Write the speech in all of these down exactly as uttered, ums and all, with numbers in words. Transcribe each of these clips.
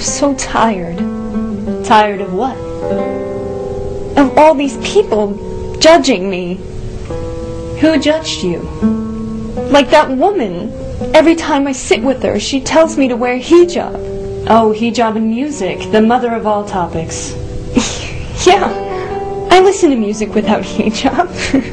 so tired. Tired of what? Of all these people judging me. Who judged you? Like that woman. Every time I sit with her, she tells me to wear hijab. Oh, hijab and music, the mother of all topics. Yeah, I listen to music without hijab.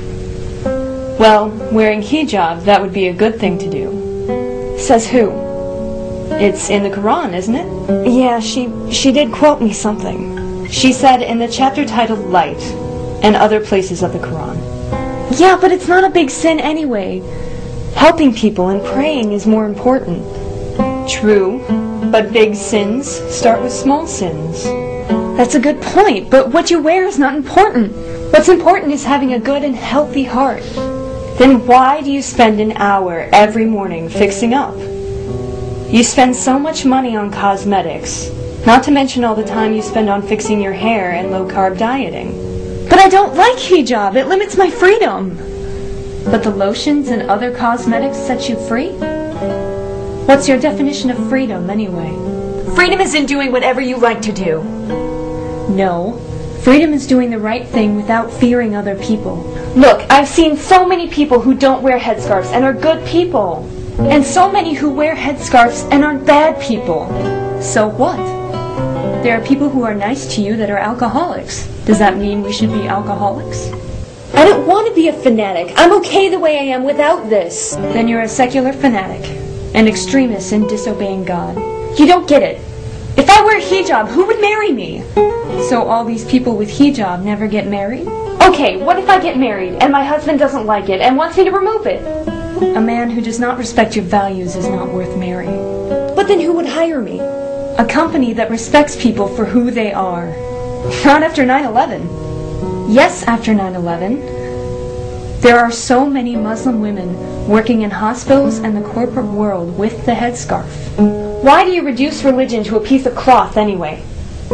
Well, wearing hijab, that would be a good thing to do. Says who? It's in the Quran, isn't it? Yeah, she, she did quote me something. She said in the chapter titled Light, and other places of the Quran. Yeah, but it's not a big sin anyway. Helping people and praying is more important. True, but big sins start with small sins. That's a good point, but what you wear is not important. What's important is having a good and healthy heart. Then why do you spend an hour every morning fixing up? You spend so much money on cosmetics, not to mention all the time you spend on fixing your hair and low-carb dieting. But I don't like hijab. It limits my freedom. But the lotions and other cosmetics set you free? What's your definition of freedom, anyway? Freedom isn't doing whatever you like to do. No. Freedom is doing the right thing without fearing other people. Look, I've seen so many people who don't wear headscarves and are good people. And so many who wear headscarves and are bad people. So what? There are people who are nice to you that are alcoholics. Does that mean we should be alcoholics? I don't want to be a fanatic. I'm okay the way I am without this. Then you're a secular fanatic, an extremist in disobeying God. You don't get it. If I wear hijab, who would marry me? So all these people with hijab never get married? Okay, what if I get married and my husband doesn't like it and wants me to remove it? A man who does not respect your values is not worth marrying. But then who would hire me? A company that respects people for who they are. Not after nine eleven. Yes, after nine eleven. There are so many Muslim women working in hospitals and the corporate world with the headscarf. Why do you reduce religion to a piece of cloth anyway?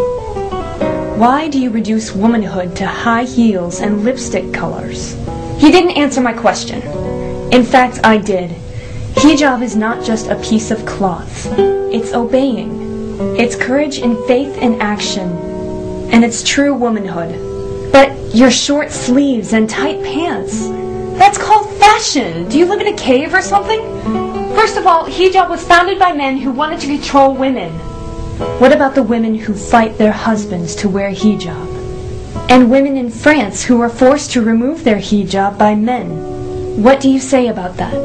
Why do you reduce womanhood to high heels and lipstick colors? You didn't answer my question. In fact, I did. Hijab is not just a piece of cloth. It's obeying. It's courage in faith and action. And it's true womanhood. But your short sleeves and tight pants, that's called fashion. Do you live in a cave or something? First of all, hijab was founded by men who wanted to control women. What about the women who fight their husbands to wear hijab? And women in France who are forced to remove their hijab by men. What do you say about that?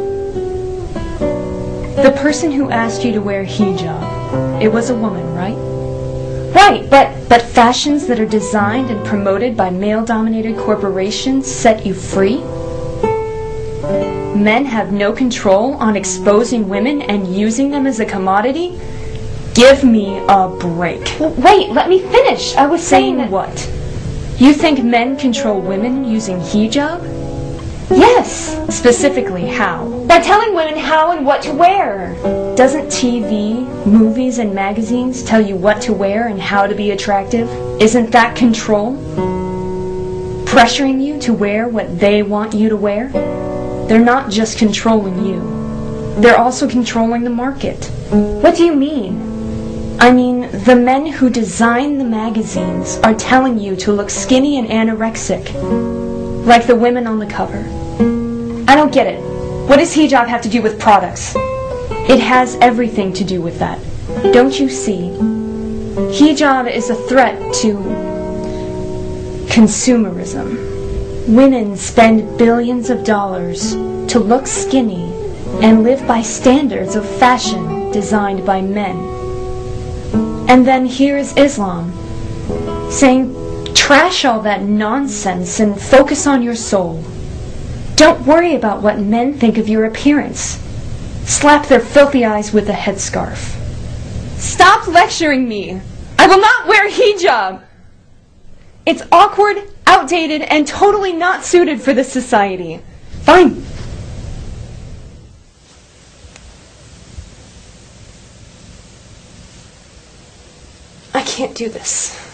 The person who asked you to wear hijab, it was a woman, right? Right, but, but fashions that are designed and promoted by male-dominated corporations set you free? Men have no control on exposing women and using them as a commodity? Give me a break. Well, wait, let me finish. I was saying that... What? You think men control women using hijab? Yes. Specifically how? By telling women how and what to wear. Doesn't T V, movies, and magazines tell you what to wear and how to be attractive? Isn't that control? Pressuring you to wear what they want you to wear? They're not just controlling you. They're also controlling the market. What do you mean? I mean, the men who design the magazines are telling you to look skinny and anorexic, like the women on the cover. I don't get it. What does hijab have to do with products? It has everything to do with that. Don't you see? Hijab is a threat to consumerism. Women spend billions of dollars to look skinny and live by standards of fashion designed by men. And then here is Islam, saying, trash all that nonsense and focus on your soul. Don't worry about what men think of your appearance. Slap their filthy eyes with a headscarf. Stop lecturing me! I will not wear hijab! It's awkward, outdated, and totally not suited for this society. Fine. I can't do this.